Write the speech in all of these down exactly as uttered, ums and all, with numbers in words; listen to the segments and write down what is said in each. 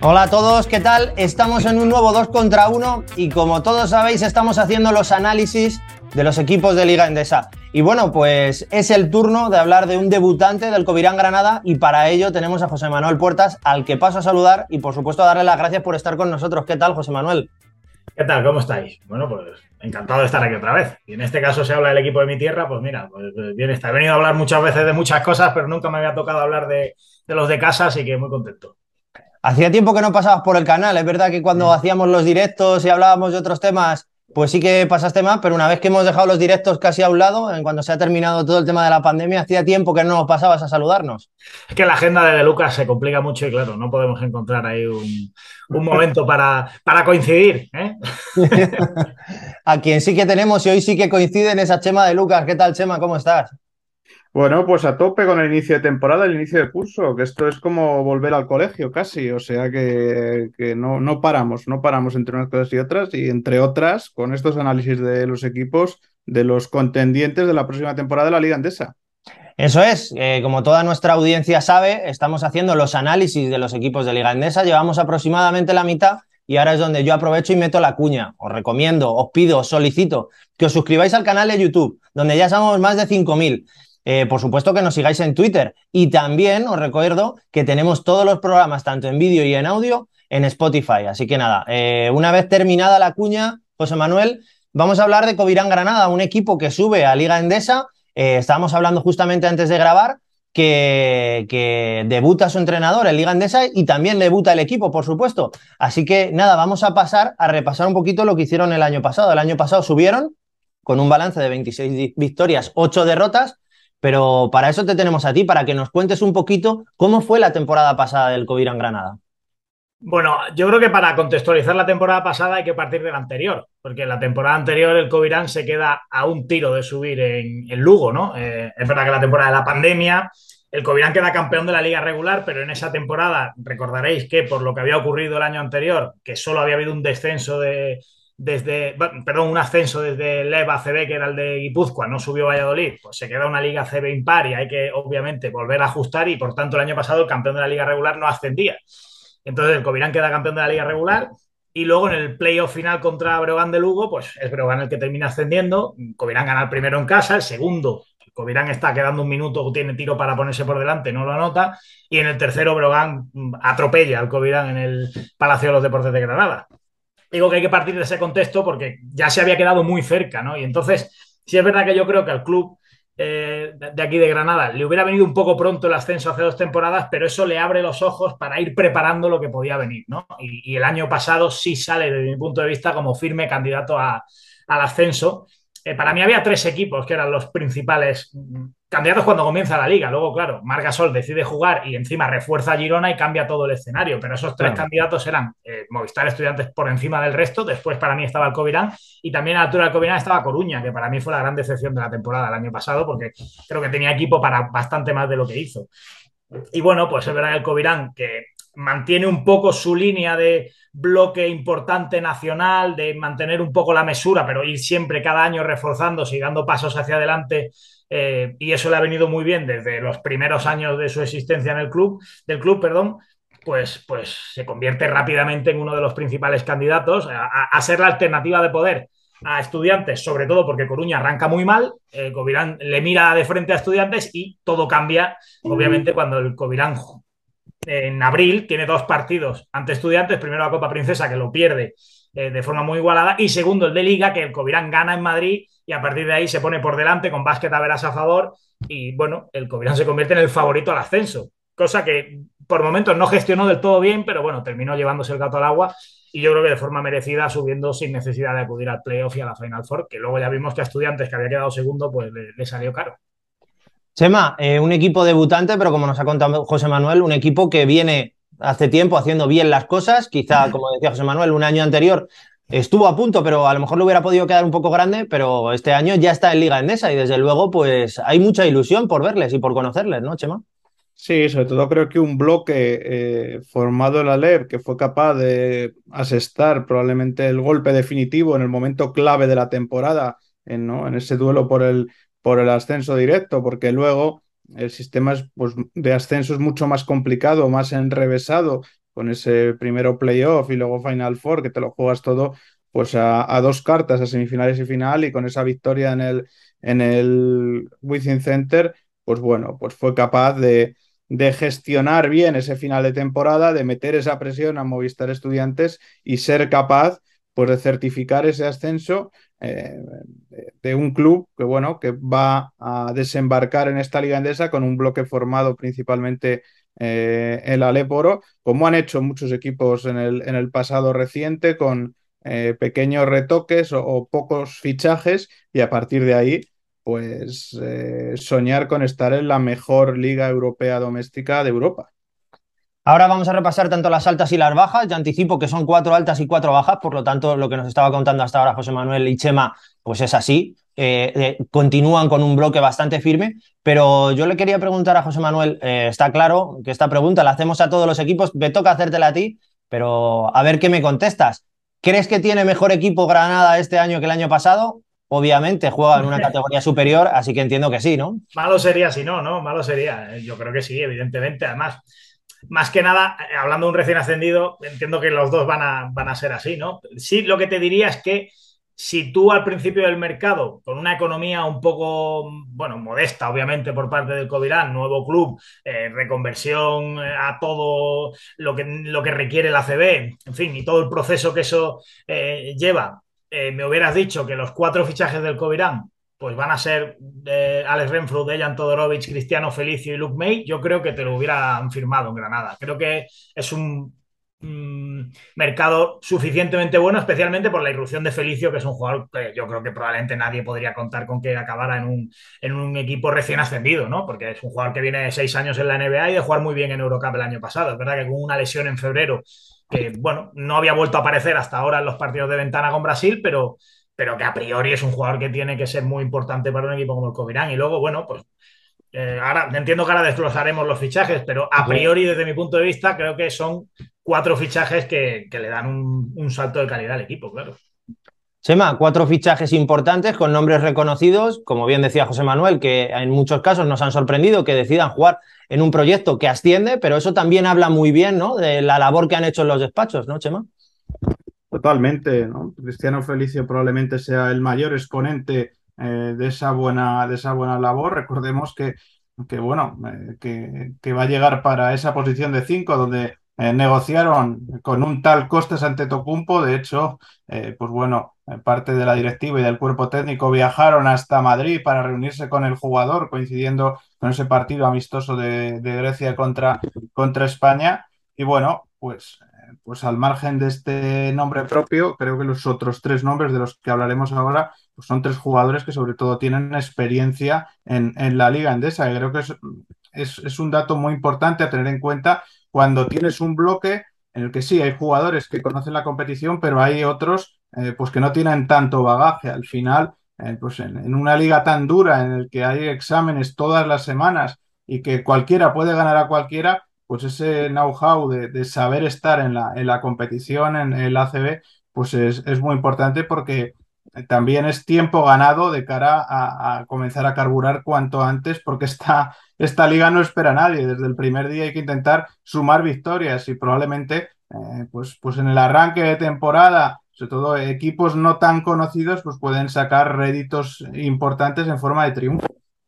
Hola a todos, ¿qué tal? Estamos en un nuevo dos contra uno y como todos sabéis estamos haciendo los análisis de los equipos de Liga Endesa. Y bueno, pues es el turno de hablar de un debutante del Covirán Granada y para ello tenemos a José Manuel Puertas, al que paso a saludar y por supuesto darle las gracias por estar con nosotros. ¿Qué tal, José Manuel? ¿Qué tal? ¿Cómo estáis? Bueno, pues encantado de estar aquí otra vez. Y en este caso se habla del equipo de mi tierra, pues mira, pues bien está. He venido a hablar muchas veces de muchas cosas, pero nunca me había tocado hablar de, de los de casa, así que muy contento. Hacía tiempo que no pasabas por el canal, es verdad que cuando hacíamos los directos y hablábamos de otros temas, pues sí que pasaste más, pero una vez que hemos dejado los directos casi a un lado, en cuando se ha terminado todo el tema de la pandemia, hacía tiempo que no nos pasabas a saludarnos. Es que la agenda de, de Lucas se complica mucho y claro, no podemos encontrar ahí un, un momento para, para coincidir, ¿eh? A quien sí que tenemos y hoy sí que coinciden es a Chema de Lucas. ¿Qué tal, Chema? ¿Cómo estás? Bueno, pues a tope con el inicio de temporada, el inicio de curso, que esto es como volver al colegio casi, o sea que, que no, no paramos, no paramos entre unas cosas y otras, y entre otras con estos análisis de los equipos, de los contendientes de la próxima temporada de la Liga Endesa. Eso es, eh, como toda nuestra audiencia sabe, estamos haciendo los análisis de los equipos de Liga Endesa, llevamos aproximadamente la mitad y ahora es donde yo aprovecho y meto la cuña. Os recomiendo, os pido, os solicito que os suscribáis al canal de YouTube, donde ya somos más de cinco mil. Eh, por supuesto que nos sigáis en Twitter y también os recuerdo que tenemos todos los programas, tanto en vídeo y en audio, en Spotify. Así que nada, eh, una vez terminada la cuña, José Manuel, vamos a hablar de Covirán Granada, un equipo que sube a Liga Endesa. Eh, estábamos hablando justamente antes de grabar que, que debuta su entrenador en Liga Endesa y también debuta el equipo, por supuesto. Así que nada, vamos a pasar a repasar un poquito lo que hicieron el año pasado. El año pasado subieron con un balance de veintiséis victorias, ocho derrotas, pero para eso te tenemos a ti, para que nos cuentes un poquito cómo fue la temporada pasada del Covirán Granada. Bueno, yo creo que para contextualizar la temporada pasada hay que partir de la anterior, porque en la temporada anterior el Covirán se queda a un tiro de subir en, en Lugo, ¿no? Eh, es verdad que la temporada de la pandemia, el Covirán queda campeón de la liga regular, pero en esa temporada recordaréis que por lo que había ocurrido el año anterior, que solo había habido un descenso de, desde, perdón, un ascenso desde el E V A C B, que era el de Guipúzcoa, no subió Valladolid, pues se queda una liga C B impar y hay que obviamente volver a ajustar y por tanto el año pasado el campeón de la liga regular no ascendía. Entonces el Covirán queda campeón de la liga regular y luego en el playoff final contra Breogán de Lugo, pues es Breogán el que termina ascendiendo. Covirán gana el primero en casa, el segundo, el Covirán está quedando un minuto, tiene tiro para ponerse por delante, no lo anota. Y en el tercero, Breogán atropella al Covirán en el Palacio de los Deportes de Granada. Digo que hay que partir de ese contexto porque ya se había quedado muy cerca, ¿no? Y entonces, sí es verdad que yo creo que al club eh, de aquí de Granada le hubiera venido un poco pronto el ascenso hace dos temporadas, pero eso le abre los ojos para ir preparando lo que podía venir, ¿no? Y, y el año pasado sí sale, desde mi punto de vista, como firme candidato a, al ascenso. Eh, para mí había tres equipos que eran los principales mm, candidatos cuando comienza la liga. Luego, claro, Marc Gasol decide jugar y encima refuerza a Girona y cambia todo el escenario. Pero esos tres Claro. candidatos eran eh, Movistar Estudiantes por encima del resto. Después para mí estaba el Covirán y también a la altura del Covirán estaba Coruña, que para mí fue la gran decepción de la temporada el año pasado porque creo que tenía equipo para bastante más de lo que hizo. Y bueno, pues es verdad que el Covirán, que mantiene un poco su línea de bloque importante nacional, de mantener un poco la mesura, pero ir siempre cada año reforzándose y dando pasos hacia adelante. Eh, y eso le ha venido muy bien desde los primeros años de su existencia en el club, del club, perdón, pues, pues se convierte rápidamente en uno de los principales candidatos a, a ser la alternativa de poder a Estudiantes, sobre todo porque Coruña arranca muy mal, eh, Covirán le mira de frente a Estudiantes y todo cambia, obviamente, cuando el Covirán en abril tiene dos partidos ante Estudiantes, primero la Copa Princesa, que lo pierde eh, de forma muy igualada, y segundo el de Liga, que el Covirán gana en Madrid y a partir de ahí se pone por delante con Básquet a Verás a favor y bueno, el Covirán se convierte en el favorito al ascenso, cosa que por momentos no gestionó del todo bien, pero bueno, terminó llevándose el gato al agua y yo creo que de forma merecida subiendo sin necesidad de acudir al playoff y a la Final Four, que luego ya vimos que a Estudiantes, que había quedado segundo, pues le, le salió caro. Chema, eh, un equipo debutante, pero como nos ha contado José Manuel, un equipo que viene hace tiempo haciendo bien las cosas. Quizá, como decía José Manuel, un año anterior estuvo a punto, pero a lo mejor le hubiera podido quedar un poco grande, pero este año ya está en Liga Endesa y desde luego pues hay mucha ilusión por verles y por conocerles, ¿no, Chema? Sí, sobre todo creo que un bloque eh, formado en la L E R que fue capaz de asestar probablemente el golpe definitivo en el momento clave de la temporada, en, ¿no? en ese duelo por el, por el ascenso directo, porque luego el sistema es, pues, de ascenso es mucho más complicado, más enrevesado con ese primero playoff y luego Final Four, que te lo juegas todo pues a, a dos cartas, a semifinales y final, y con esa victoria en el, en el Within Center, pues bueno, pues fue capaz de, de gestionar bien ese final de temporada, de meter esa presión a Movistar Estudiantes y ser capaz pues de certificar ese ascenso eh, de, de un club que bueno, que va a desembarcar en esta Liga Endesa con un bloque formado principalmente eh, el Aléporo, como han hecho muchos equipos en el, en el pasado reciente, con eh, pequeños retoques o, o, pocos fichajes, y a partir de ahí, pues eh, soñar con estar en la mejor liga europea doméstica de Europa. Ahora vamos a repasar tanto las altas y las bajas. Ya anticipo que son cuatro altas y cuatro bajas, por lo tanto, lo que nos estaba contando hasta ahora José Manuel y Chema, pues es así. Eh, eh, continúan con un bloque bastante firme, pero yo le quería preguntar a José Manuel, eh, está claro que esta pregunta la hacemos a todos los equipos, me toca hacértela a ti, pero a ver qué me contestas. ¿Crees que tiene mejor equipo Granada este año que el año pasado? Obviamente juega en una categoría superior, así que entiendo que sí, ¿no? Malo sería si no, ¿no? Malo sería. Yo creo que sí, evidentemente. Además, más que nada, hablando de un recién ascendido, entiendo que los dos van a, van a ser así, ¿no? Sí, lo que te diría es que si tú al principio del mercado, con una economía un poco, bueno, modesta, obviamente, por parte del Covirán, nuevo club, eh, reconversión a todo lo que, lo que requiere la A C B, en fin, y todo el proceso que eso eh, lleva, eh, me hubieras dicho que los cuatro fichajes del Covirán pues van a ser eh, Alex Renfrew, Dejan Todorovic, Cristiano Felicio y Luke May, yo creo que te lo hubieran firmado en Granada. Creo que es un mm, mercado suficientemente bueno, especialmente por la irrupción de Felicio, que es un jugador que yo creo que probablemente nadie podría contar con que acabara en un, en un equipo recién ascendido, ¿no? Porque es un jugador que viene de seis años en la N B A y de jugar muy bien en Eurocup el año pasado. Es verdad que con una lesión en febrero que, bueno, no había vuelto a aparecer hasta ahora en los partidos de ventana con Brasil, pero pero que a priori es un jugador que tiene que ser muy importante para un equipo como el Covirán. Y luego, bueno, pues eh, ahora entiendo que ahora desglosaremos los fichajes, pero a priori, desde mi punto de vista, creo que son cuatro fichajes que, que le dan un, un salto de calidad al equipo, claro. Chema, cuatro fichajes importantes con nombres reconocidos, como bien decía José Manuel, que en muchos casos nos han sorprendido que decidan jugar en un proyecto que asciende, pero eso también habla muy bien, ¿no?, de la labor que han hecho en los despachos, ¿no, Chema? Totalmente, ¿no? Cristiano Felicio probablemente sea el mayor exponente eh, de esa buena, de esa buena labor. Recordemos que, que bueno, eh, que, que va a llegar para esa posición de cinco, donde eh, negociaron con un tal Costas Antetokounmpo. De hecho, eh, pues bueno, parte de la directiva y del cuerpo técnico viajaron hasta Madrid para reunirse con el jugador, coincidiendo con ese partido amistoso de, de Grecia contra, contra España. Y bueno, pues pues al margen de este nombre propio, creo que los otros tres nombres de los que hablaremos ahora pues son tres jugadores que sobre todo tienen experiencia en, en la Liga Endesa. Y creo que es, es, es un dato muy importante a tener en cuenta cuando tienes un bloque en el que sí hay jugadores que conocen la competición, pero hay otros eh, pues que no tienen tanto bagaje. Al final, eh, pues en, en una liga tan dura en el que hay exámenes todas las semanas y que cualquiera puede ganar a cualquiera, pues ese know-how de, de, saber estar en la, en la competición, en el A C B, pues es, es, muy importante porque también es tiempo ganado de cara a, a comenzar a carburar cuanto antes, porque esta, esta liga no espera a nadie. Desde el primer día hay que intentar sumar victorias y probablemente eh, pues, pues en el arranque de temporada, sobre todo equipos no tan conocidos, pues pueden sacar réditos importantes en forma de triunfo.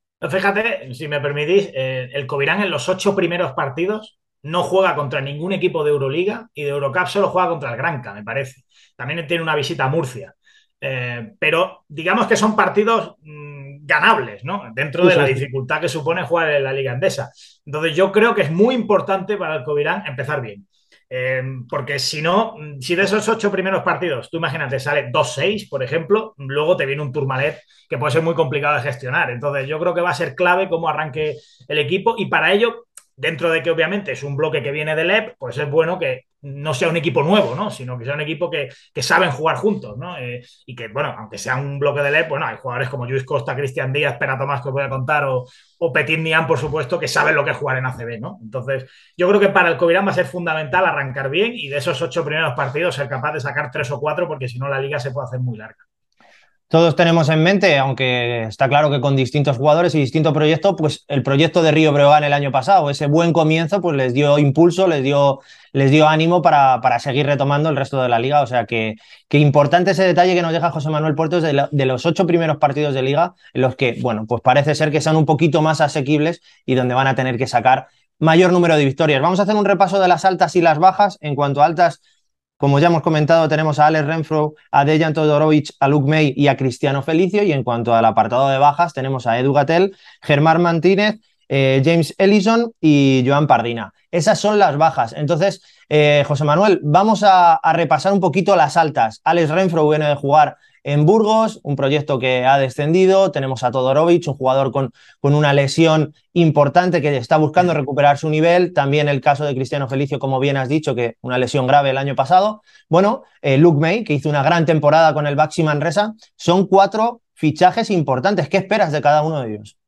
Fíjate, si me permitís, eh, el Covirán en los ocho primeros partidos no juega contra ningún equipo de Euroliga y de Eurocup solo juega contra el Granca, me parece. También tiene una visita a Murcia. Eh, pero digamos que son partidos mmm, ganables, ¿no? Dentro de la dificultad que supone jugar en la Liga Endesa. Entonces yo creo que es muy importante para el Covirán empezar bien. Eh, porque si no, si de esos ocho primeros partidos, tú imagínate, sale dos seis, por ejemplo, luego te viene un Tourmalet que puede ser muy complicado de gestionar. Entonces yo creo que va a ser clave cómo arranque el equipo y para ello, dentro de que obviamente es un bloque que viene del E P, pues es bueno que no sea un equipo nuevo, ¿no? Sino que sea un equipo que, que saben jugar juntos, ¿no? Eh, y que, bueno, aunque sea un bloque del E P, bueno, hay jugadores como Luis Costa, Cristian Díaz, Pera Tomás, que os voy a contar, o, o Petit Nian, por supuesto, que saben lo que es jugar en A C B, ¿no? Entonces, yo creo que para el Covirán va a ser fundamental arrancar bien y de esos ocho primeros partidos ser capaz de sacar tres o cuatro, porque si no la liga se puede hacer muy larga. Todos tenemos en mente, aunque está claro que con distintos jugadores y distinto proyecto, pues el proyecto de Río Breogán el año pasado, ese buen comienzo, pues les dio impulso, les dio, les dio ánimo para, para seguir retomando el resto de la liga. O sea que, que importante ese detalle que nos deja José Manuel Puertos de, la, de los ocho primeros partidos de liga, en los que, bueno, pues parece ser que son un poquito más asequibles y donde van a tener que sacar mayor número de victorias. Vamos a hacer un repaso de las altas y las bajas. En cuanto a altas, como ya hemos comentado, tenemos a Alex Renfroe, a Dejan Todorovic, a Luke May y a Cristiano Felicio. Y en cuanto al apartado de bajas, tenemos a Edu Gatell, Germán Martínez, eh, James Ellison y Joan Pardina. Esas son las bajas. Entonces, eh, José Manuel, vamos a, a repasar un poquito las altas. Alex Renfroe viene de jugar en Burgos, un proyecto que ha descendido. Tenemos a Todorovic, un jugador con, con una lesión importante que está buscando recuperar su nivel. También el caso de Cristiano Felicio, como bien has dicho, que una lesión grave el año pasado. Bueno, eh, Luke May, que hizo una gran temporada con el Baxi Manresa. Son cuatro fichajes importantes. ¿Qué esperas de cada uno de ellos?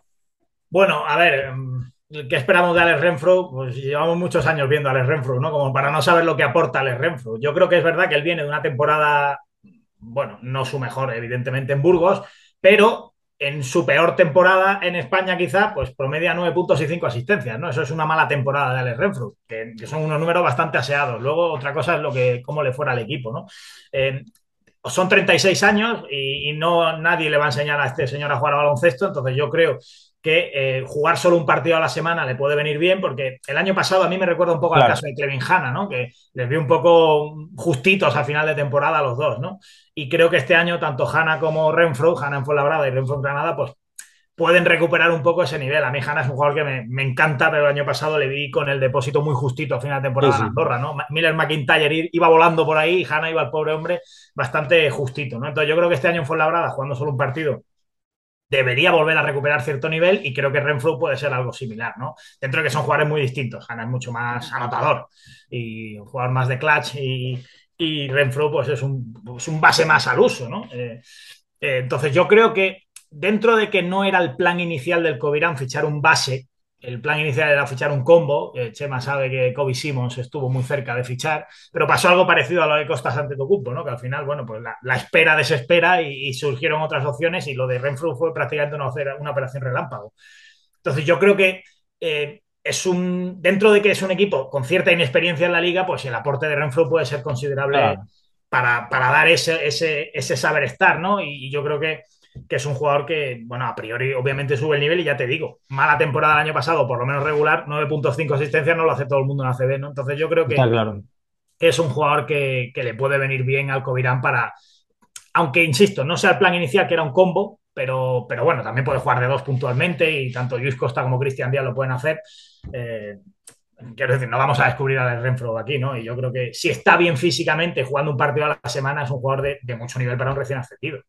Bueno, a ver, ¿qué esperamos de Alex Renfroe? Pues llevamos muchos años viendo a Alex Renfroe, ¿no? Como para no saber lo que aporta Alex Renfroe. Yo creo que es verdad que él viene de una temporada, bueno, no su mejor, evidentemente, en Burgos, pero en su peor temporada en España quizá, pues promedia nueve puntos y cinco asistencias, ¿no? Eso es una mala temporada de Alex Renfroe, que, que son unos números bastante aseados. Luego otra cosa es lo que, cómo le fuera al equipo, ¿no? Eh, son treinta y seis años y, y no nadie le va a enseñar a este señor a jugar a baloncesto, entonces yo creo que eh, jugar solo un partido a la semana le puede venir bien, porque el año pasado a mí me recuerda un poco claro. al caso de Clevin Hanna, ¿no? Que les vi un poco justitos al final de temporada a los dos, ¿no? Y creo que este año tanto Hanna como Renfroe, Hanna en Fuenlabrada y Renfroe en Granada, pues pueden recuperar un poco ese nivel. A mí Hanna es un jugador que me, me encanta, pero el año pasado le vi con el depósito muy justito a final de temporada sí, sí. en Andorra, ¿no? Miller McIntyre iba volando por ahí y Hanna iba, el pobre hombre, bastante justito, ¿no? Entonces yo creo que este año en Fuenlabrada, jugando solo un partido, debería volver a recuperar cierto nivel y creo que Renfroe puede ser algo similar, ¿no? Dentro de que son jugadores muy distintos. Hanna es mucho más anotador y un jugador más de clutch y, y Renfroe pues es un, es un base más al uso, ¿no? Eh, eh, entonces yo creo que dentro de que no era el plan inicial del Covirán fichar un base, el plan inicial era fichar un combo. Eh, Chema sabe que Kobe Simmons estuvo muy cerca de fichar, pero pasó algo parecido a lo de Costas Antetokounmpo, ¿no? Que al final, bueno, pues la, la espera desespera y, y surgieron otras opciones y lo de Renfroe fue prácticamente una, una operación relámpago. Entonces yo creo que eh, es un, dentro de que es un equipo con cierta inexperiencia en la liga, pues el aporte de Renfroe puede ser considerable claro. para, para dar ese, ese, ese saber estar, ¿no? Y, y yo creo que que es un jugador que, bueno, a priori obviamente sube el nivel y ya te digo, mala temporada el año pasado, por lo menos regular, nueve punto cinco asistencias no lo hace todo el mundo en A C B, ¿no? Entonces yo creo que claro. es un jugador que, que le puede venir bien al Covirán para, aunque insisto, no sea el plan inicial que era un combo, pero, pero bueno, también puede jugar de dos puntualmente y tanto Luis Costa como Cristian Díaz lo pueden hacer. Eh, Quiero decir, no vamos a descubrir a Renfroe aquí, ¿no? Y yo creo que si está bien físicamente, jugando un partido a la semana, es un jugador de, de mucho nivel para un recién ascendido.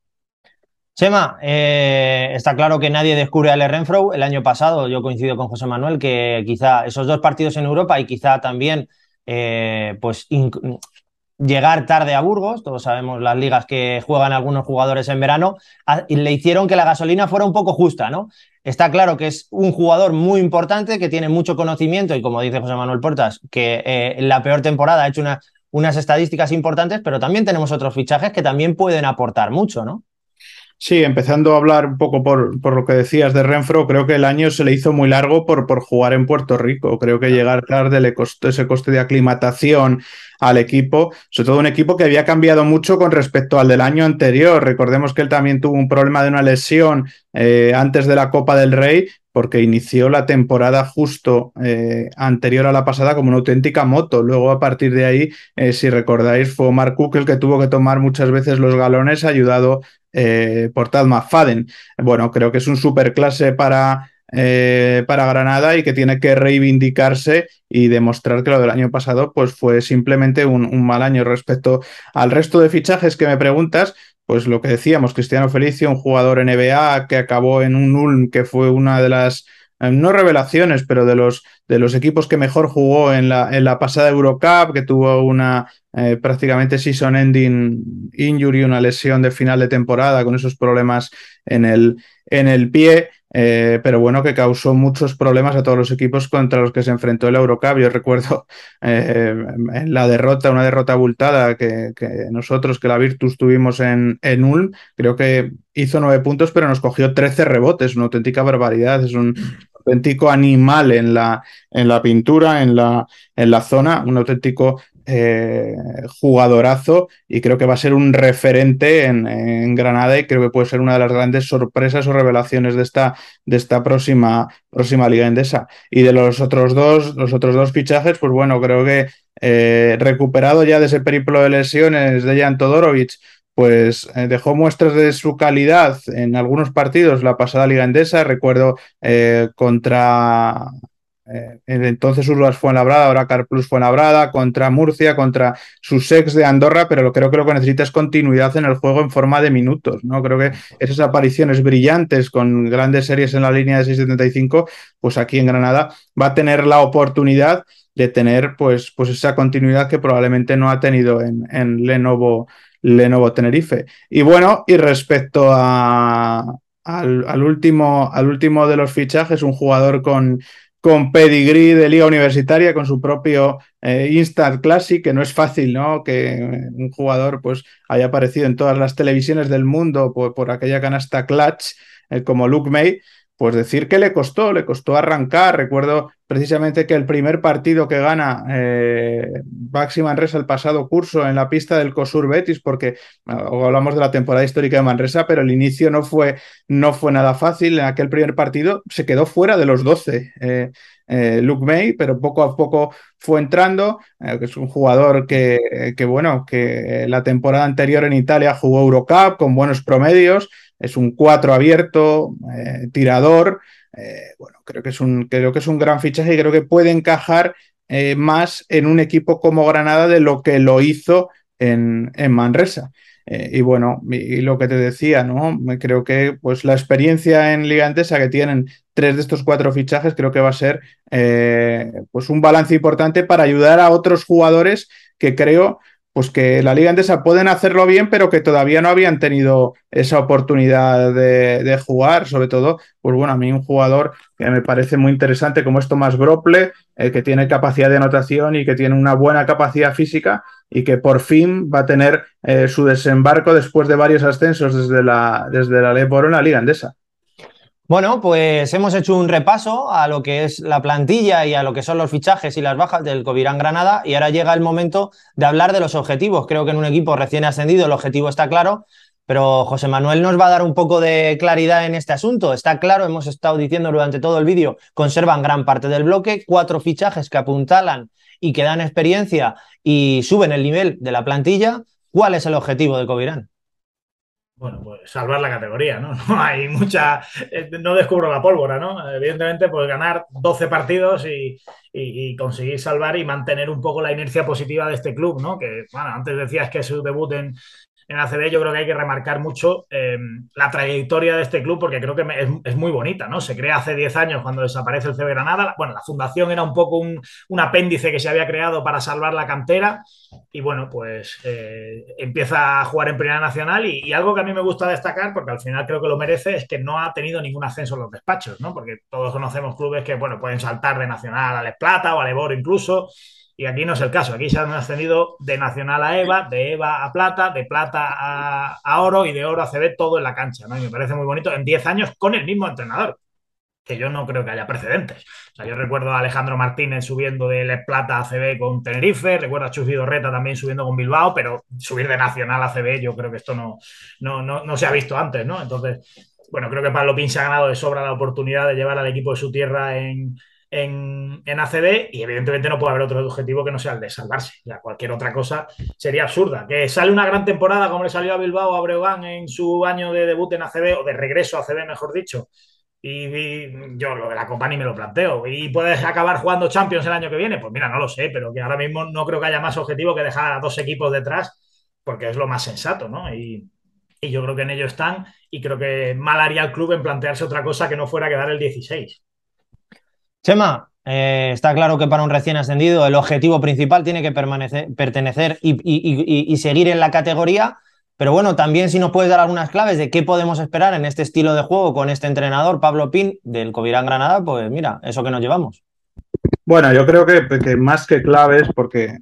Chema, eh, está claro que nadie descubre a Alex Renfroe. El año pasado yo coincido con José Manuel que quizá esos dos partidos en Europa y quizá también eh, pues llegar tarde a Burgos, todos sabemos las ligas que juegan algunos jugadores en verano, a, y le hicieron que la gasolina fuera un poco justa, ¿no? Está claro que es un jugador muy importante, que tiene mucho conocimiento y como dice José Manuel Portas, que eh, en la peor temporada ha hecho una, unas estadísticas importantes, pero también tenemos otros fichajes que también pueden aportar mucho, ¿no? Sí, empezando a hablar un poco por, por lo que decías de Renfroe, creo que el año se le hizo muy largo por, por jugar en Puerto Rico. Creo que llegar tarde le costó ese coste de aclimatación al equipo, sobre todo un equipo que había cambiado mucho con respecto al del año anterior. Recordemos que él también tuvo un problema de una lesión eh, antes de la Copa del Rey, porque inició la temporada justo eh, anterior a la pasada como una auténtica moto. Luego, a partir de ahí, eh, si recordáis, fue Mark Cook el que tuvo que tomar muchas veces los galones, ayudado eh, por Tad McFadden. Bueno, creo que es un superclase para, eh, para Granada y que tiene que reivindicarse y demostrar que lo del año pasado pues, fue simplemente un, un mal año. Respecto al resto de fichajes que me preguntas, pues lo que decíamos, Cristiano Felicio, un jugador N B A que acabó en un Ulm que fue una de las, no revelaciones, pero de los, de los equipos que mejor jugó en la, en la pasada Eurocup, que tuvo una eh, prácticamente season-ending injury, una lesión de final de temporada con esos problemas en el, en el pie. Eh, pero bueno, que causó muchos problemas a todos los equipos contra los que se enfrentó el Eurocup. Yo recuerdo eh, la derrota, una derrota abultada que, que nosotros, que la Virtus tuvimos en, en Ulm, creo que hizo nueve puntos, pero nos cogió trece rebotes, una auténtica barbaridad, es un auténtico animal en la, en la pintura, en la, en la zona, un auténtico eh, jugadorazo, y creo que va a ser un referente en, en Granada, y creo que puede ser una de las grandes sorpresas o revelaciones de esta, de esta próxima, próxima Liga Endesa. Y de los otros dos, los otros dos fichajes, pues bueno, creo que eh, recuperado ya de ese periplo de lesiones de Jan Todorovic, pues eh, dejó muestras de su calidad en algunos partidos la pasada Liga Endesa. Recuerdo eh, contra eh, entonces Urbas Fuenlabrada, ahora Carplus Fuenlabrada, contra Murcia, contra sus ex de Andorra, pero creo que lo que necesita es continuidad en el juego en forma de minutos, ¿no? Creo que esas apariciones brillantes con grandes series en la línea de seis setenta y cinco, pues aquí en Granada va a tener la oportunidad de tener pues, pues esa continuidad que probablemente no ha tenido en, en Lenovo, Lenovo Tenerife. Y bueno, y respecto a, al, al, último, al último de los fichajes, un jugador con con pedigrí de liga universitaria, con su propio eh, Instant Classic, que no es fácil, ¿no? Que un jugador pues haya aparecido en todas las televisiones del mundo por, por aquella canasta clutch, eh, como Luke May. Pues decir que le costó, le costó arrancar. Recuerdo precisamente que el primer partido que gana eh, Baxi Manresa el pasado curso en la pista del COSUR Betis, porque bueno, hablamos de la temporada histórica de Manresa, pero el inicio no fue, no fue nada fácil. En aquel primer partido se quedó fuera de los doce eh, eh, Luke May, pero poco a poco fue entrando. Eh, que es un jugador que, que, bueno, que la temporada anterior en Italia jugó Eurocup con buenos promedios. Es un cuatro abierto, eh, tirador. Eh, bueno, creo que, es un, creo que es un gran fichaje y creo que puede encajar eh, más en un equipo como Granada de lo que lo hizo en, en Manresa. Eh, y bueno, y, y lo que te decía, ¿no? Creo que pues la experiencia en Liga Endesa que tienen tres de estos cuatro fichajes, creo que va a ser eh, pues un balance importante para ayudar a otros jugadores que creo pues que la Liga Endesa pueden hacerlo bien, pero que todavía no habían tenido esa oportunidad de, de jugar. Sobre todo, pues bueno, a mí un jugador que me parece muy interesante como es Tomás Brople, eh, que tiene capacidad de anotación y que tiene una buena capacidad física, y que por fin va a tener eh, su desembarco después de varios ascensos desde la, desde la Ley Boro en la Liga Endesa. Bueno, pues hemos hecho un repaso a lo que es la plantilla y a lo que son los fichajes y las bajas del Covirán Granada, y ahora llega el momento de hablar de los objetivos. Creo que en un equipo recién ascendido el objetivo está claro, pero José Manuel nos va a dar un poco de claridad en este asunto. Está claro, hemos estado diciendo durante todo el vídeo, conservan gran parte del bloque, cuatro fichajes que apuntalan y que dan experiencia y suben el nivel de la plantilla. ¿Cuál es el objetivo de Covirán? Bueno, pues salvar la categoría, ¿no? No hay mucha... No descubro la pólvora, ¿no? Evidentemente, pues ganar doce partidos y, y, y conseguir salvar y mantener un poco la inercia positiva de este club, ¿no? Que, bueno, antes decías que su debut en, en A C B, yo creo que hay que remarcar mucho eh, la trayectoria de este club, porque creo que es, es, muy bonita, ¿no? Se crea hace diez años cuando desaparece el C B Granada. Bueno, la fundación era un poco un, un apéndice que se había creado para salvar la cantera, y bueno, pues eh, empieza a jugar en Primera Nacional, y, y algo que a mí me gusta destacar, porque al final creo que lo merece, es que no ha tenido ningún ascenso en los despachos, ¿no? Porque todos conocemos clubes que, bueno, pueden saltar de Nacional a Les Plata o a Leboro incluso, y aquí no es el caso. Aquí se han ascendido de Nacional a EVA, de EVA a Plata, de Plata a, a Oro y de Oro a C B, todo en la cancha, ¿no? Y me parece muy bonito en diez años con el mismo entrenador, que yo no creo que haya precedentes. O sea, yo recuerdo a Alejandro Martínez subiendo de Les Plata a C B con Tenerife, recuerdo a Chus Vidorreta también subiendo con Bilbao, pero subir de Nacional a C B, yo creo que esto no, no, no, no se ha visto antes, ¿no? Entonces, bueno, creo que Pablo Pin se ha ganado de sobra la oportunidad de llevar al equipo de su tierra en, en, en A C B, y evidentemente no puede haber otro objetivo que no sea el de salvarse. O sea, cualquier otra cosa sería absurda. Que sale una gran temporada como le salió a Bilbao o a Breogán en su año de debut en A C B, o de regreso a A C B, mejor dicho, y, y yo lo de la Copa ni me lo planteo. ¿Y puedes acabar jugando Champions el año que viene? Pues mira, no lo sé, pero que ahora mismo no creo que haya más objetivo que dejar a dos equipos detrás, porque es lo más sensato, ¿no? Y, y yo creo que en ello están, y creo que mal haría el club en plantearse otra cosa que no fuera quedar el dieciséis. Chema, Eh, está claro que para un recién ascendido el objetivo principal tiene que permanecer, pertenecer y, y, y, y seguir en la categoría. Pero bueno, también si nos puedes dar algunas claves de qué podemos esperar en este estilo de juego con este entrenador, Pablo Pin, del Covirán Granada, pues mira, eso que nos llevamos. Bueno, yo creo que, que más que claves, porque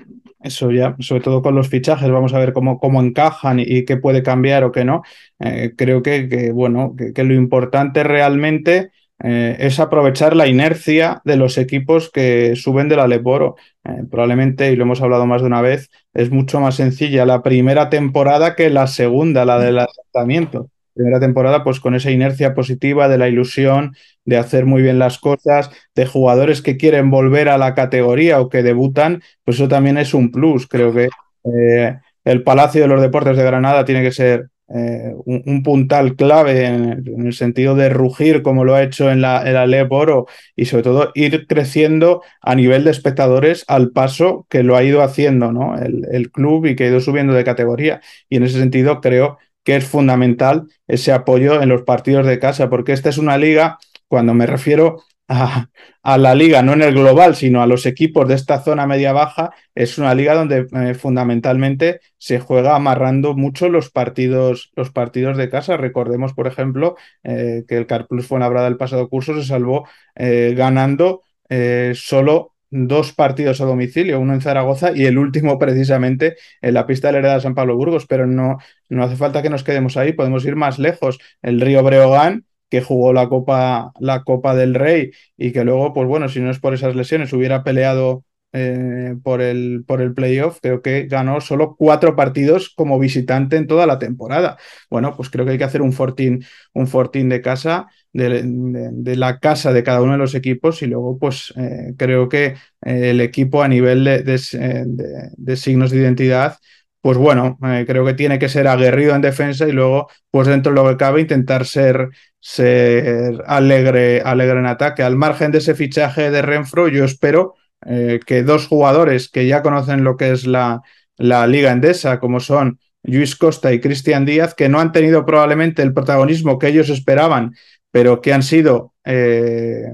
eso ya, sobre todo con los fichajes, vamos a ver cómo, cómo encajan y, y qué puede cambiar o qué no. Eh, creo que, que, bueno, que, que lo importante realmente eh, es aprovechar la inercia de los equipos que suben del Aleporo. Eh, probablemente, y lo hemos hablado más de una vez, es mucho más sencilla la primera temporada que la segunda, la del asentamiento. Primera temporada, pues con esa inercia positiva de la ilusión, de hacer muy bien las cosas, de jugadores que quieren volver a la categoría o que debutan, pues eso también es un plus. Creo que eh, el Palacio de los Deportes de Granada tiene que ser eh, un, un, puntal clave en, en, el sentido de rugir como lo ha hecho en la, en la Lep Oro y sobre todo ir creciendo a nivel de espectadores al paso que lo ha ido haciendo, ¿no? el, el club y que ha ido subiendo de categoría. Y en ese sentido creo que es fundamental ese apoyo en los partidos de casa, porque esta es una liga, cuando me refiero a, a la liga, no en el global, sino a los equipos de esta zona media-baja, es una liga donde eh, fundamentalmente se juega amarrando mucho los partidos, los partidos de casa. Recordemos, por ejemplo, eh, que el Carplus Fuenlabrada el pasado curso se salvó eh, ganando eh, solo dos partidos a domicilio, uno en Zaragoza y el último precisamente en la pista de la Hereda de San Pablo Burgos, pero no, no hace falta que nos quedemos ahí, podemos ir más lejos. El Río Breogán, que jugó la Copa, la Copa del Rey y que luego, pues bueno, si no es por esas lesiones, hubiera peleado eh, por el, por el playoff, creo que ganó solo cuatro partidos como visitante en toda la temporada. Bueno, pues creo que hay que hacer un fortín, un fortín de casa, de, de, de la casa de cada uno de los equipos y luego, pues eh, creo que eh, el equipo a nivel de, de, de, de signos de identidad, pues bueno, eh, creo que tiene que ser aguerrido en defensa y luego, pues dentro de lo que cabe, intentar ser, ser alegre, alegre en ataque. Al margen de ese fichaje de Renfro, yo espero eh, que dos jugadores que ya conocen lo que es la, la Liga Endesa, como son Lluís Costa y Cristian Díaz, que no han tenido probablemente el protagonismo que ellos esperaban, pero que han sido eh,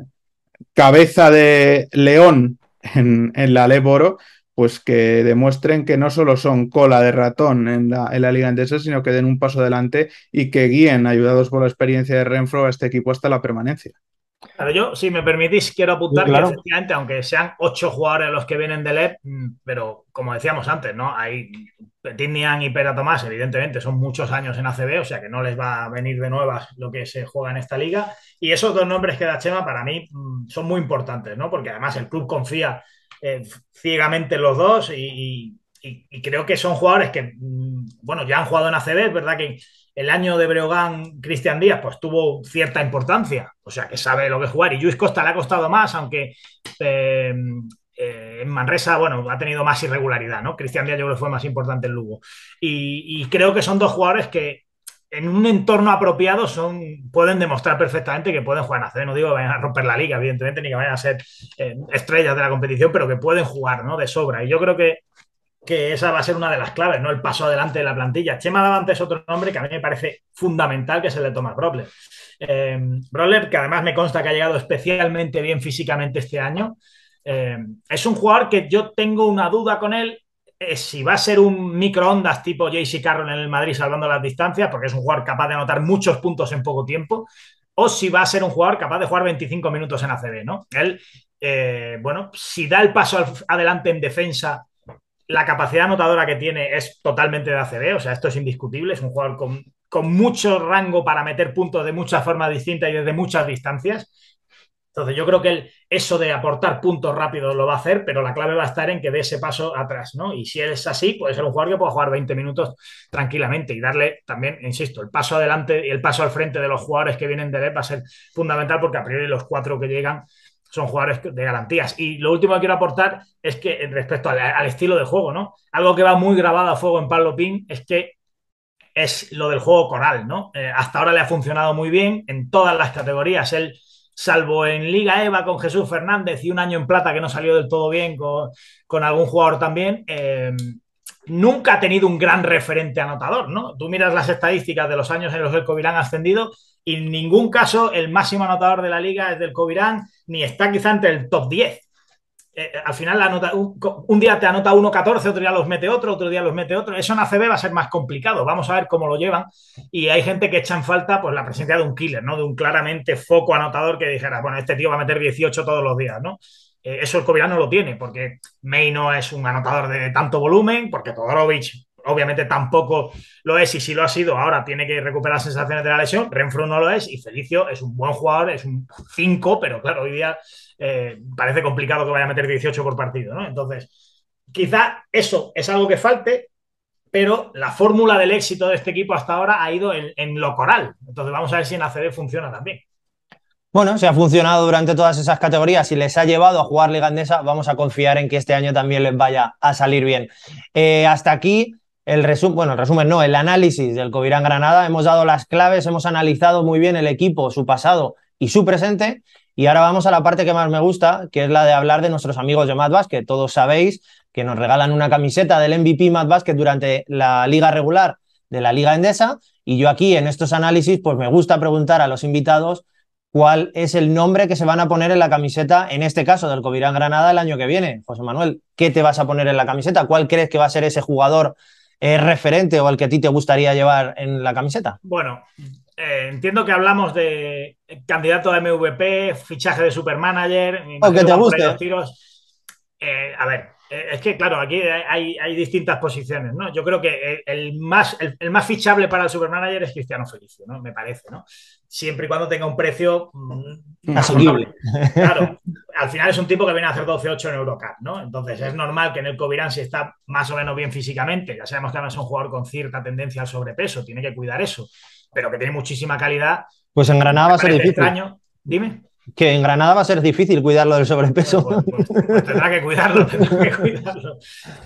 cabeza de león en, en la Lep Oro, pues que demuestren que no solo son cola de ratón en la, en la Liga Endesa, sino que den un paso adelante y que guíen, ayudados por la experiencia de Renfro, a este equipo hasta la permanencia. Claro, yo, si me permitís, quiero apuntar Sí, claro. que efectivamente, aunque sean ocho jugadores los que vienen de Lep, pero como decíamos antes, ¿no? Hay Petinian y Pera Tomás, evidentemente, son muchos años en A C B, o sea que no les va a venir de nuevas lo que se juega en esta liga. Y esos dos nombres que da Chema, para mí, son muy importantes, ¿no? Porque además el club confía eh, ciegamente en los dos y, y, y creo que son jugadores que, bueno, ya han jugado en A C B, es verdad que el año de Breogán, Cristian Díaz, pues tuvo cierta importancia, o sea que sabe lo que es jugar. Y Lluís Costa le ha costado más, aunque eh, eh, en Manresa, bueno, ha tenido más irregularidad, ¿no? Cristian Díaz yo creo que fue más importante en Lugo. Y, y creo que son dos jugadores que en un entorno apropiado son, pueden demostrar perfectamente que pueden jugar en A C B. No digo que vayan a romper la liga, evidentemente, ni que vayan a ser eh, estrellas de la competición, pero que pueden jugar, ¿no? De sobra. Y yo creo que que esa va a ser una de las claves, ¿no? El paso adelante de la plantilla. Chema daba antes otro nombre que a mí me parece fundamental, que es el de Thomas Broller. Eh, Broller, que además me consta que ha llegado especialmente bien físicamente este año, eh, es un jugador que yo tengo una duda con él, eh, si va a ser un microondas tipo J C Carroll en el Madrid salvando las distancias, porque es un jugador capaz de anotar muchos puntos en poco tiempo, o si va a ser un jugador capaz de jugar veinticinco minutos en A C B, ¿no? Él, eh, bueno, si da el paso adelante en defensa, la capacidad anotadora que tiene es totalmente de A C B, o sea, esto es indiscutible, es un jugador con, con mucho rango para meter puntos de muchas formas distintas y desde muchas distancias. Entonces yo creo que el, eso de aportar puntos rápidos lo va a hacer, pero la clave va a estar en que dé ese paso atrás, ¿no? Y si él es así, puede ser un jugador que pueda jugar veinte minutos tranquilamente y darle también, insisto, el paso adelante y el paso al frente de los jugadores que vienen de L E P va a ser fundamental porque a priori los cuatro que llegan son jugadores de garantías. Y lo último que quiero aportar es que respecto al, al estilo de juego, ¿no? Algo que va muy grabado a fuego en Pablo Pin es que es lo del juego coral, ¿no? Eh, hasta ahora le ha funcionado muy bien en todas las categorías. Él, salvo en Liga EVA con Jesús Fernández y un año en plata que no salió del todo bien con, con algún jugador también, eh, nunca ha tenido un gran referente anotador, ¿no? Tú miras las estadísticas de los años en los que el Covirán ha ascendido y en ningún caso el máximo anotador de la liga es del Covirán, ni está quizá entre el top diez. Eh, al final la anota, un, un día te anota uno catorce, otro día los mete otro, otro día los mete otro. Eso en A C B va a ser más complicado. Vamos a ver cómo lo llevan. Y hay gente que echa en falta pues, la presencia de un killer, ¿no? De un claramente foco anotador que dijera, bueno, este tío va a meter dieciocho todos los días, ¿no? Eh, eso el Covirán no lo tiene, porque May no es un anotador de tanto volumen, porque Todorovic obviamente tampoco lo es, y si lo ha sido, ahora tiene que recuperar sensaciones de la lesión. Renfrew no lo es, y Felicio es un buen jugador, es un cinco, pero claro, hoy día eh, parece complicado que vaya a meter dieciocho por partido, ¿no? Entonces, quizá eso es algo que falte, pero la fórmula del éxito de este equipo hasta ahora ha ido en, en lo coral. Entonces, vamos a ver si en A C B funciona también. Bueno, si ha funcionado durante todas esas categorías y les ha llevado a jugar Liga Endesa, vamos a confiar en que este año también les vaya a salir bien. Eh, hasta aquí el resumen, bueno, el resumen no, el análisis del Covirán Granada. Hemos dado las claves, hemos analizado muy bien el equipo, su pasado y su presente. Y ahora vamos a la parte que más me gusta, que es la de hablar de nuestros amigos de Mad Basket. Todos sabéis que nos regalan una camiseta del M V P Mad Basket durante la liga regular de la Liga Endesa. Y yo aquí en estos análisis, pues me gusta preguntar a los invitados cuál es el nombre que se van a poner en la camiseta, en este caso del Covirán Granada, el año que viene. José Manuel, ¿qué te vas a poner en la camiseta? ¿Cuál crees que va a ser ese jugador eh, referente o el que a ti te gustaría llevar en la camiseta? Bueno, eh, entiendo que hablamos de candidato a M V P, fichaje de supermanager. O que te guste. Los tiros. Eh, a ver, eh, es que claro, aquí hay, hay distintas posiciones, ¿no? Yo creo que el, el más, el, el más fichable para el supermanager es Cristiano Felicio, ¿no? Me parece, ¿no? Siempre y cuando tenga un precio mmm, asumible. Claro, al final es un tipo que viene a hacer doce ocho en Eurocup, ¿no? Entonces es normal que en el Covirán, si está más o menos bien físicamente, ya sabemos que además es un jugador con cierta tendencia al sobrepeso, tiene que cuidar eso, pero que tiene muchísima calidad. Pues en Granada va a ser difícil. Extraño. Dime. Que en Granada va a ser difícil cuidarlo del sobrepeso. Pues, pues, pues, pues tendrá que cuidarlo, tendrá que cuidarlo.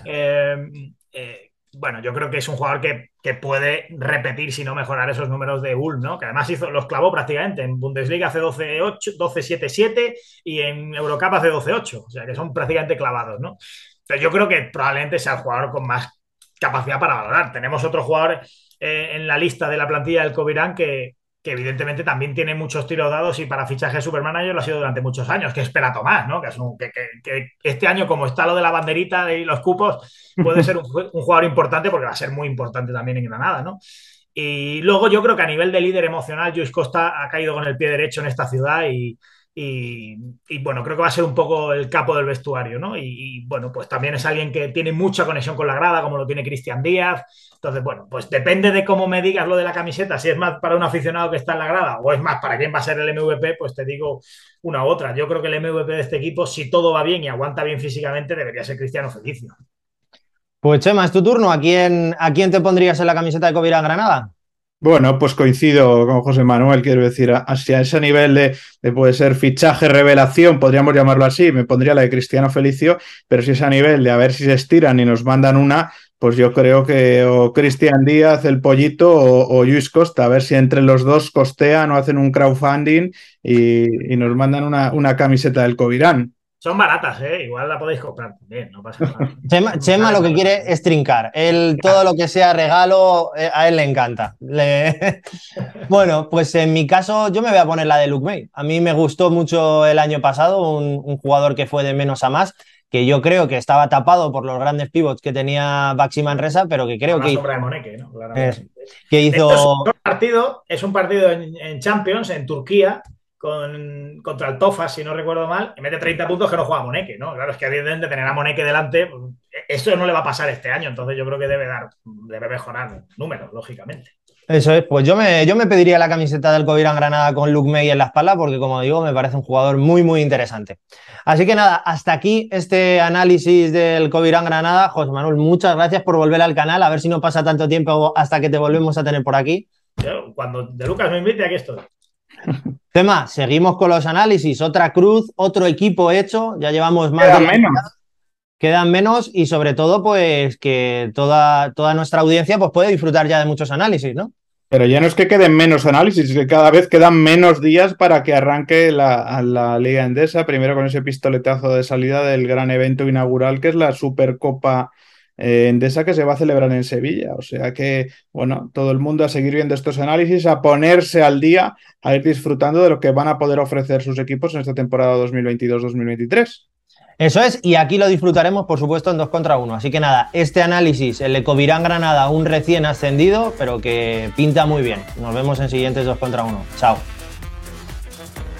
Eh, eh, bueno, yo creo que es un jugador que, que puede repetir, si no mejorar, esos números de Ulm, ¿no? Que además hizo, los clavó prácticamente. En Bundesliga hace doce siete siete y en Eurocup hace doce ocho. O sea, que son prácticamente clavados, ¿no? Entonces yo creo que probablemente sea el jugador con más capacidad para valorar. Tenemos otro jugador eh, en la lista de la plantilla del Covirán que que evidentemente también tiene muchos tiros dados y para fichaje de supermanager lo ha sido durante muchos años, que espera Tomás, ¿no? Que, es un, que, que, que este año, como está lo de la banderita y los cupos, puede ser un, un jugador importante porque va a ser muy importante también en Granada, ¿no? Y luego yo creo que a nivel de líder emocional, Lluís Costa ha caído con el pie derecho en esta ciudad y, y, y bueno, creo que va a ser un poco el capo del vestuario, ¿no? Y, y bueno, pues también es alguien que tiene mucha conexión con la grada, como lo tiene Cristian Díaz. Entonces, bueno, pues depende de cómo me digas lo de la camiseta, si es más para un aficionado que está en la grada o es más para quién va a ser el M V P, pues te digo una u otra. Yo creo que el M V P de este equipo, si todo va bien y aguanta bien físicamente, debería ser Cristiano Felicio. Pues Chema, es tu turno. ¿A quién, a quién te pondrías en la camiseta de Covirán Granada? Bueno, pues coincido con José Manuel, quiero decir, hacia ese nivel de, de puede ser fichaje, revelación, podríamos llamarlo así, me pondría la de Cristiano Felicio, pero si es a nivel de a ver si se estiran y nos mandan una, pues yo creo que o Cristian Díaz, el Pollito, o, o Lluís Costa, a ver si entre los dos costean o hacen un crowdfunding y, y nos mandan una, una camiseta del Covirán. Son baratas, ¿eh? Igual la podéis comprar también, no pasa nada. Chema, Chema lo que quiere es trincar. Él, todo lo que sea regalo, a él le encanta. Le... Bueno, pues en mi caso yo me voy a poner la de Luke May. A mí me gustó mucho el año pasado, un, un jugador que fue de menos a más, que yo creo que estaba tapado por los grandes pivots que tenía Baxi Manresa, pero que creo Una que... sombra de Moneque, ¿no? Es, que hizo... Es un partido, es un partido en, en Champions, en Turquía, Con, contra el Tofa, si no recuerdo mal, y mete treinta puntos que no juega Moneque, ¿no? Claro, es que evidentemente tener a Moneque delante, pues, eso no le va a pasar este año, entonces yo creo que debe dar, debe mejorar números, lógicamente. Eso es, pues yo me, yo me pediría la camiseta del Covirán Granada con Luke May en la espalda, porque como digo, me parece un jugador muy, muy interesante. Así que nada, hasta aquí este análisis del Covirán Granada. José Manuel, muchas gracias por volver al canal, a ver si no pasa tanto tiempo hasta que te volvemos a tener por aquí. Yo, cuando De Lucas me invite, aquí estoy. Tema, seguimos con los análisis, otra cruz, otro equipo hecho, ya llevamos más Quedan de menos. Quedan menos y sobre todo pues que toda, toda nuestra audiencia pues puede disfrutar ya de muchos análisis, ¿no? Pero ya no es que queden menos análisis, es que cada vez quedan menos días para que arranque la, la Liga Endesa, primero con ese pistoletazo de salida del gran evento inaugural que es la Supercopa eh, Endesa que se va a celebrar en Sevilla. O sea que, bueno, todo el mundo a seguir viendo estos análisis, a ponerse al día, a ir disfrutando de lo que van a poder ofrecer sus equipos en esta temporada dos mil veintidós dos mil veintitrés. Eso es, y aquí lo disfrutaremos, por supuesto, en dos contra uno. Así que nada, este análisis, el Ecovirán Granada, un recién ascendido, pero que pinta muy bien. Nos vemos en siguientes dos contra uno. Chao.